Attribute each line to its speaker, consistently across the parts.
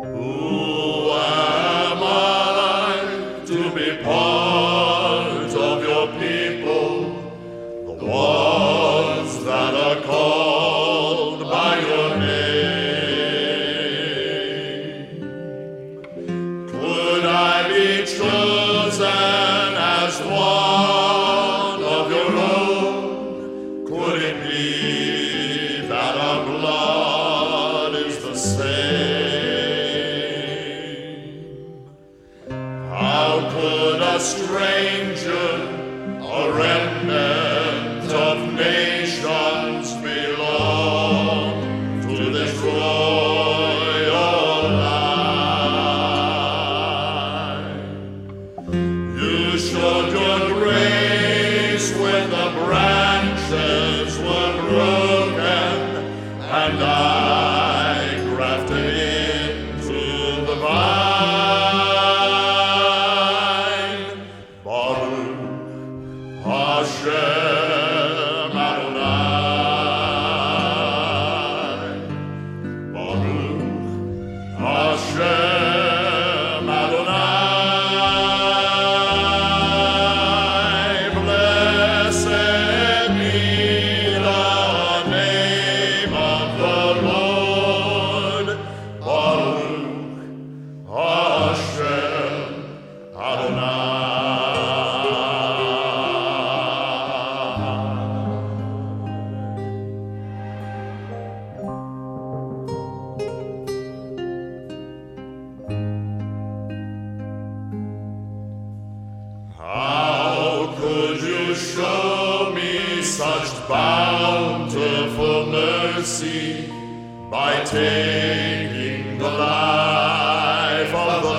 Speaker 1: Who am I to be part of your people, the ones that are called by your name? Could I be chosen as one of your own? Could it be that our blood is the same? How could a stranger, a remnant of nations, belong to this royal line? You showed your grace when the branches were broken, and I grafted into the vine. Baruch Hashem Adonai. Baruch Hashem Adonai. Blessed be the name of the Lord. Baruch Hashem Adonai. How could you show me such bountiful mercy by taking the life of the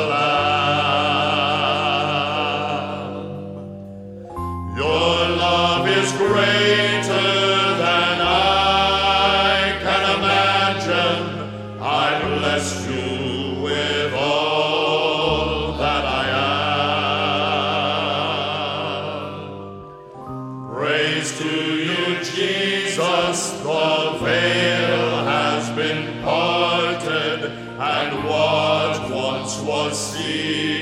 Speaker 1: Lamb? Your love is greater than I can imagine. I bless you with all that I am. Praise to you, Jesus, the veil has been parted, and what once was seen